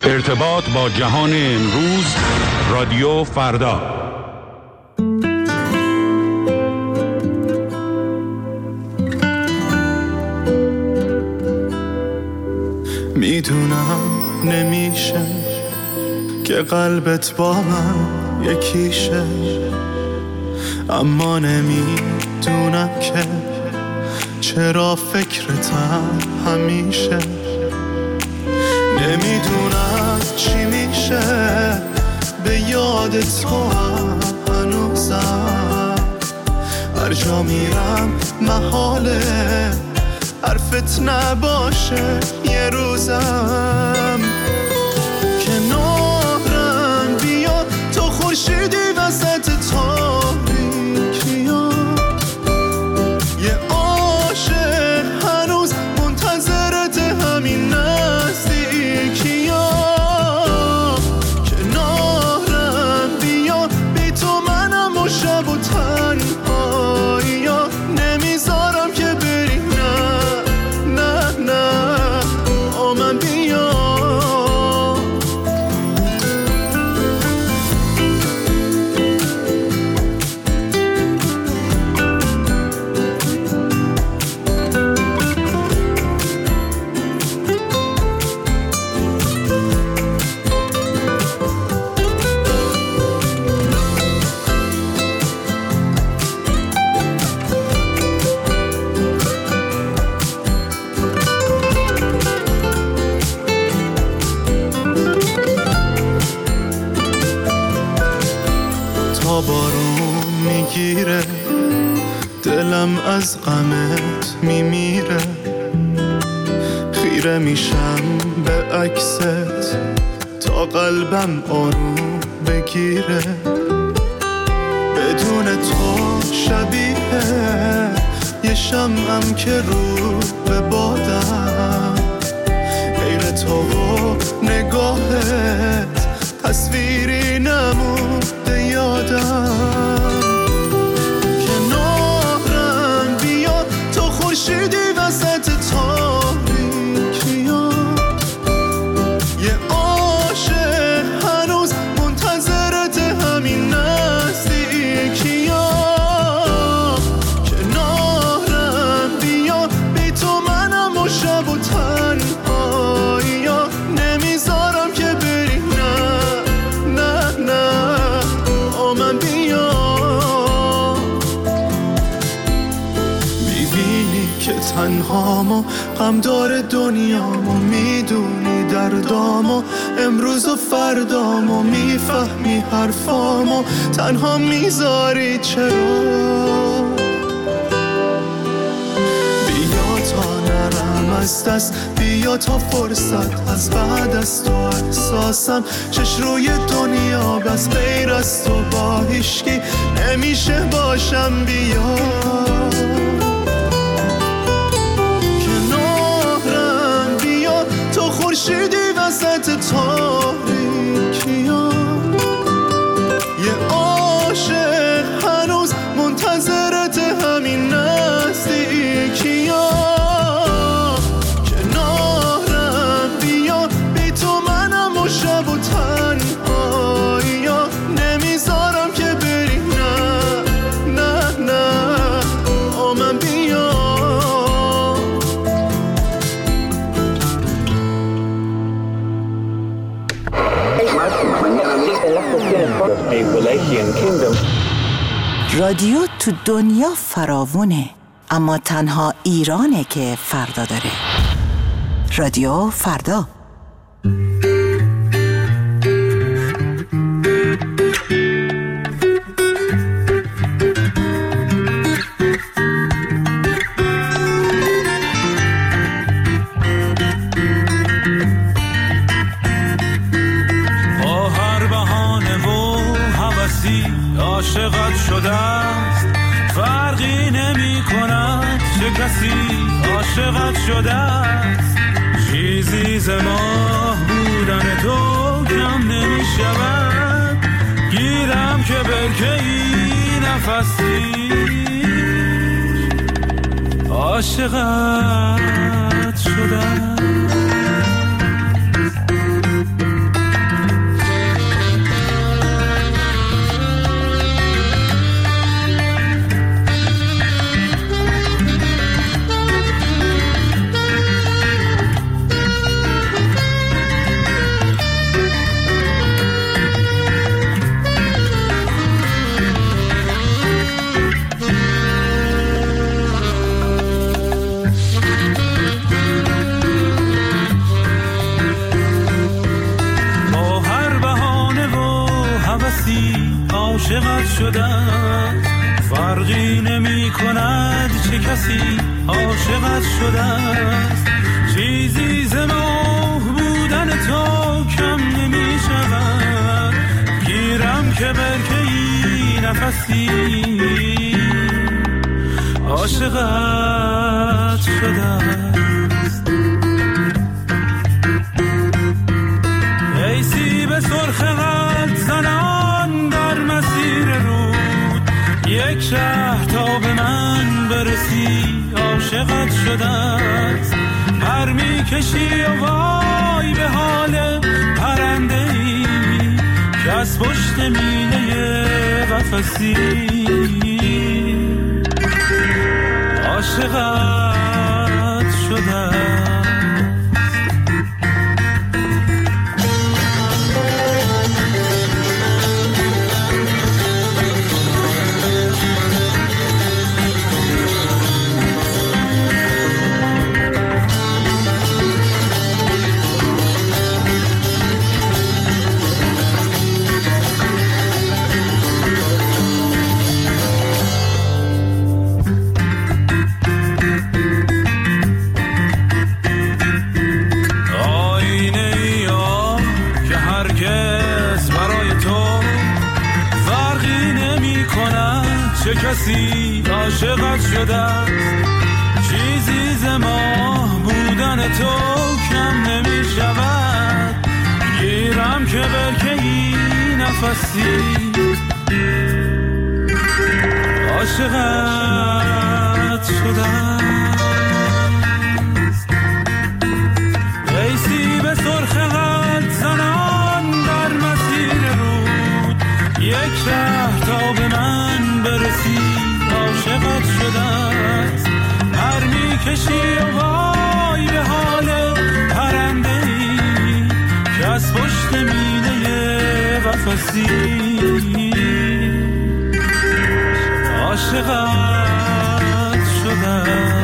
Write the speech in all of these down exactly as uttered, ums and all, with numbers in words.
ارتباط با جهان امروز، رادیو فردا. میدونم نمیشه که قلبت با من یکیشه، اما نمیدونم که چرا فکرتم همیشه. نمیدونم چی میشه به یاد تو هنوزم، هر جا میرم محاله حرفت نباشه یه روزم. کنارم بیا تو خورشیدی وسط تاریکیا، یه عاشق هنوز منتظرت همین نزدیکیا. کنارم بیا بی تو منم و شب و تنهاییا، نمیذارم که بری، نه نه نه با من بیا. بارون میگیره دلم از غمت میمیره، خیره میشم به عکست تا قلبم آروم بگیره. بدون تو شبیه یه شمعم که رو به بادم، غیر تو و نگاهت تصویری نمونده یادم. کنارم بیا تو خورشیدی وسط تاریکیا، یه عاشق هنوز منتظرت همین نزدیکیا. کنارم بیا بی تو منم و شب و تنهاییا، نمیذارم که بری، نه نه نه با من بیا. میبینی که تنهامو غم داره دنیامو، میدونی دردامو امروز و فردامو، میفهمی حرفامو تنها میذاری چرا. بیا تا نرم از دست، بیا تا فرصت از بعد از تو احساسم چش روی دنیا بس غیر از تو با هیشکی نمیشه باشم. بیا کنارم بیا تو خورشیدی وسط تاریکیا، یه عاشق هنوز منتظرت همین نزدیکیا. شب و تنهاییا، نمیذارم که بری، نه نه نه با من بیا. رادیو تو دنیا فراوونه، اما تنها ایرانه که فردا داره. رادیو فردا. عاشقت شده است، فرقی نمی کند چه کسی عاشقت شده است. چیزی ز ماه بودن تو کم نمی شود، گیرم که برکه ای نفسی عاشقت شده است. عاشقت شدم، فرقی نمی کند چه کسی عاشقت شدم. چیزی ز ماه بودن تو کم نمی شود، گیرم که برکه‌ای نفسی عاشقت شدم. ای سیب سرخ قلب زنان در مسیر رود، یک شهر تا به من برسی عاشقت شدم. پر می کشی و وای به حال پرنده ای که از پشت میله قفسی عاشقت شدم. چه کسی عاشقت شده است، چیزی ز ماه بودن تو کم نمی شود، گیرم که برکه‌ای نفسی عاشقت شده است. ای سیب سرخ قلب زنان در مسیر رود، یک شهر تا به من برسی عاشقت شده است. هر می کشی و وای به حال پرنده ای که از پشت میله قفسی عاشقت شده است.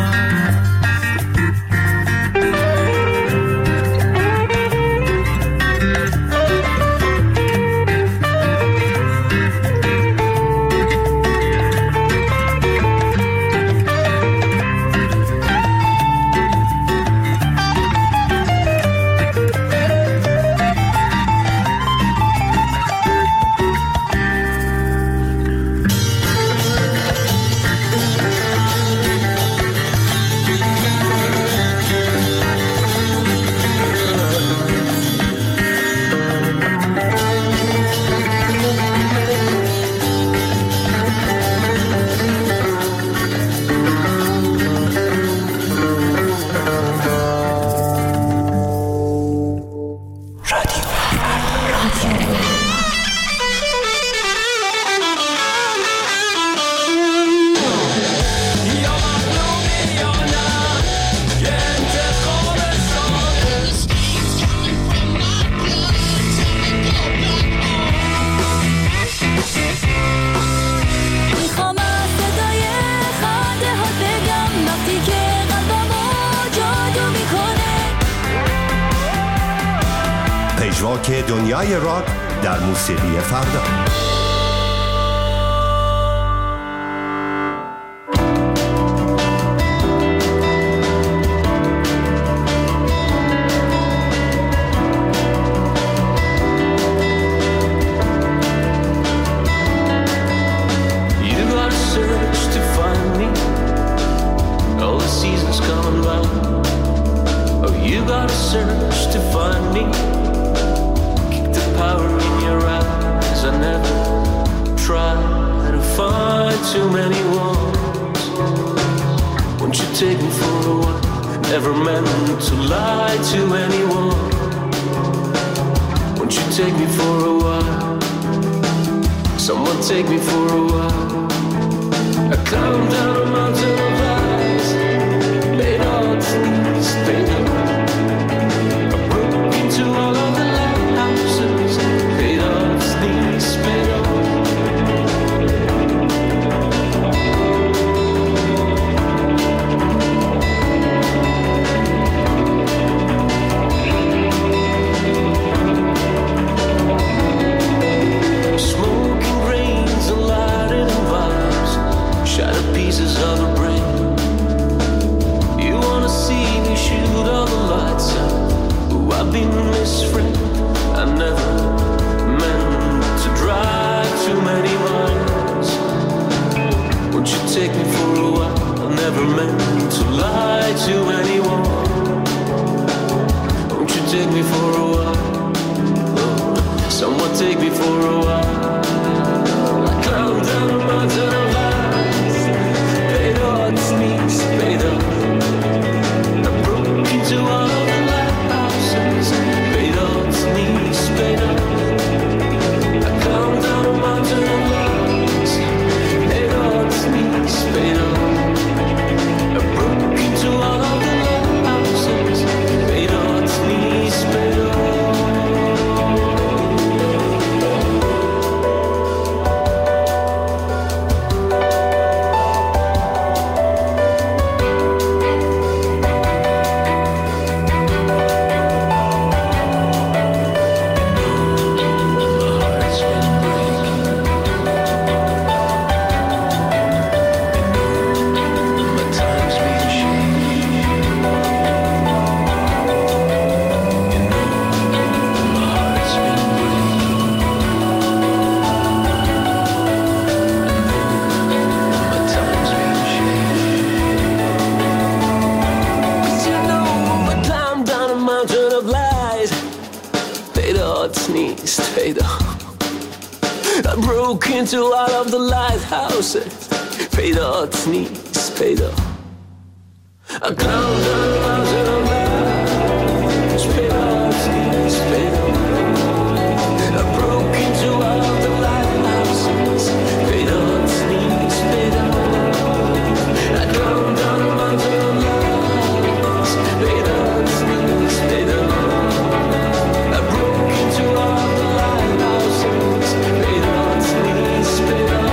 که دنیای راک در موسیقی فردا. Smoking rains endless friend. I never meant to drive too many miles. Won't you take me for a while? I never meant to lie to anyone. Won't you take me for a while? Oh, someone take me for a while. I climbed down a mountain of lies. Paid all its needs, paid up. I broke into all of the lighthouses. Paid all its needs, paid up. I climbed down a mountain of lies. Paid all its needs, paid up. I broke into all of the lighthouses. Paid all its needs, paid up. Into all of the lighthouses, paid all its needs, paid up. I climbed down a mountain of lights, paid all its needs, paid up. I broke into all of the lighthouses, paid all its needs, paid up. I climbed down a mountain of lights, paid all its needs, paid up. I broke into all of the lighthouses, paid all its needs, paid up.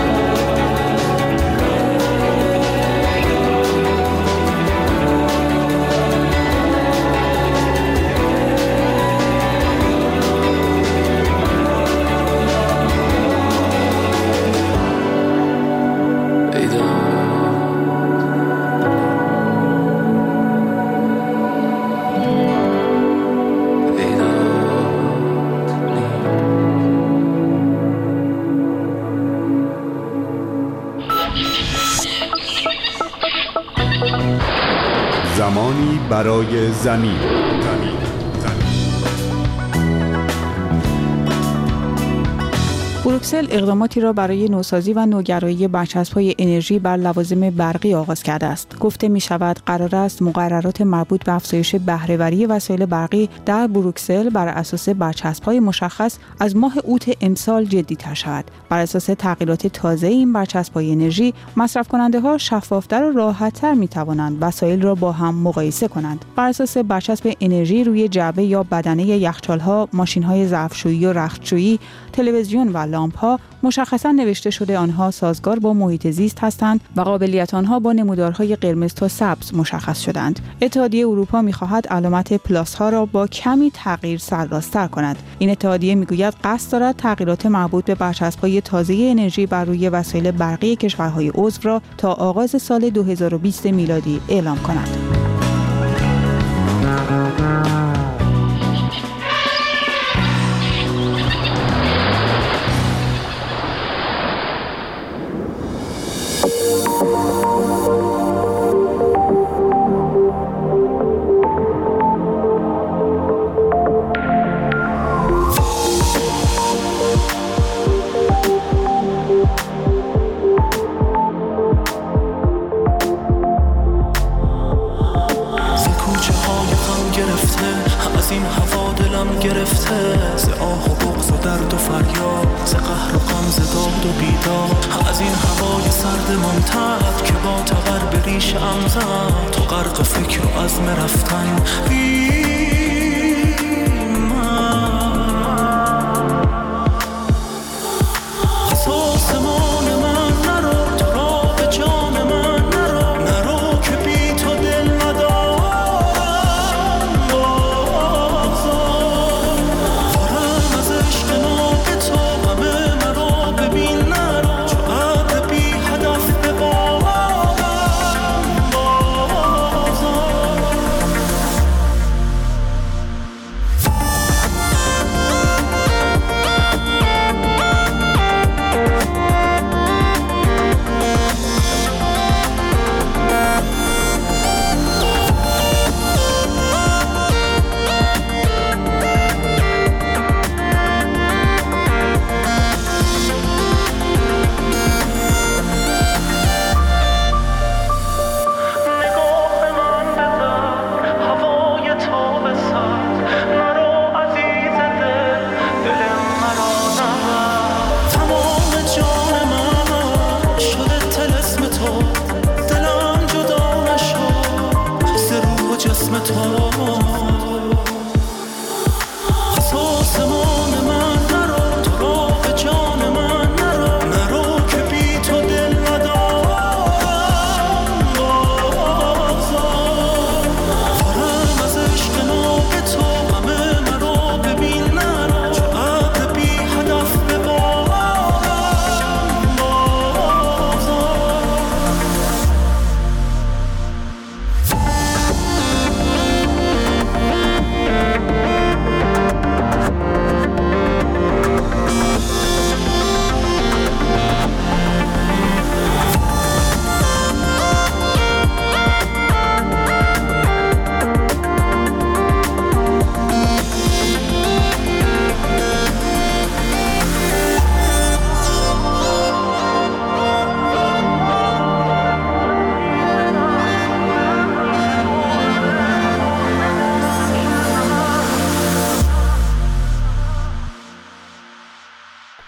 زمانی برای زمین. بروکسل اقداماتی را برای نوسازی و نوگرایی برچسب‌های انرژی بر لوازم برقی آغاز کرده است. گفته می شود قرار است مقررات مربوط به افزایش بهره‌وری وسایل برقی در بروکسل بر اساس برچسب‌های مشخص از ماه اوت امسال جدی‌تر شود. بر اساس تغییرات تازه این برچسب‌های انرژی، مصرف کننده‌ها شفاف‌تر و راحت‌تر می‌توانند وسایل را با هم مقایسه کنند. بر اساس برچسب انرژی روی جعبه یا بدنه یخچال‌ها، ماشین‌های ظرفشویی و رختشویی، تلویزیون و لامپ‌ها مشخصاً نوشته شده آنها سازگار با محیط زیست هستند و قابلیت آنها با نمودارهای قرمز تا سبز مشخص شدند. اتحادیه اروپا می‌خواهد علامت پلاس ها را با کمی تغییر سرراست‌تر کند. این اتحادیه می‌گوید قصد دارد تغییرات مربوط به برچسب‌های تازه انرژی بر روی وسایل برقی کشورهای عضو را تا آغاز سال دو هزار و بیست میلادی اعلام کند.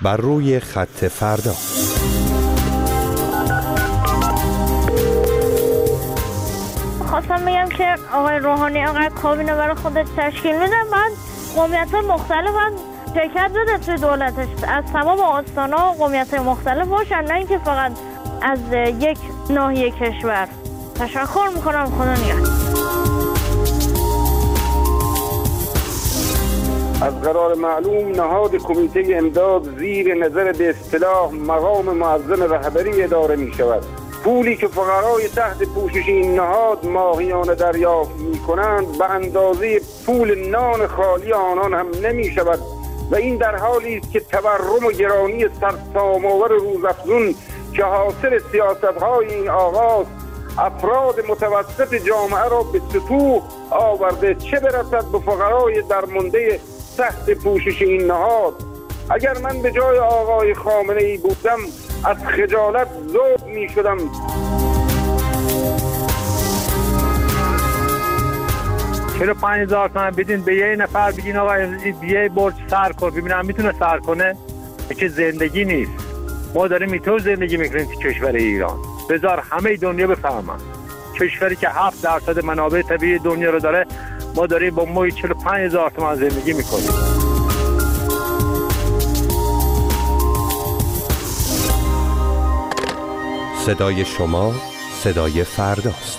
بر روی خط فردا. خواستم بگم که آقای روحانی آقای کابینه برای خودش تشکیل میده، بعد قومیت‌های مختلف هم شرکت بده توی دولتش، از تمام آستانا و قومیت‌های مختلف باشن، نه اینکه فقط از یک ناحیه کشور. تشکر میکنم، خدا نگهدار. از قرار معلوم نهاد کمیته امداد زیر نظر به اصطلاح مقام معظم رهبری اداره می شود. پولی که فقرای تحت پوشش این نهاد ماهیانه دریافت می کنند به اندازه پول نان خالی آنان هم نمی شود و این در حالی است که تورم و گرانی سرسام‌آور روزافزون که حاصل سیاست‌های این آغاز افراد متوسط جامعه را به سطوح آورده، چه برسد به فقرای درمانده تحت پوشش این نهاد. اگر من به جای آقای خامنه‌ای بودم از خجالت ذوب می شدم. چرا پنج هزار تومان بدین به یه نفر بگین آقا یه برج سر کن ببینم میتونه سر کنه؟ که زندگی نیست. ما داریم اینطور زندگی میکنیم تو کشور ایران. بذار همه دنیا بفهمن کشوری که هفت درصد منابع طبیعی دنیا رو داره، ما داریم با مای چهل و پنج هزار تومان زندگی میکنیم. صدای شما صدای فرداست.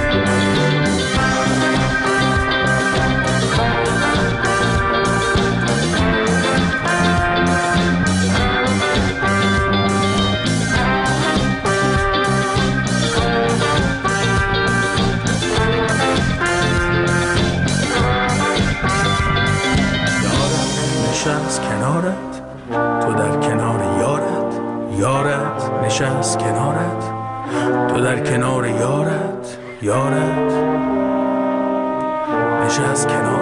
یارت نشست کنار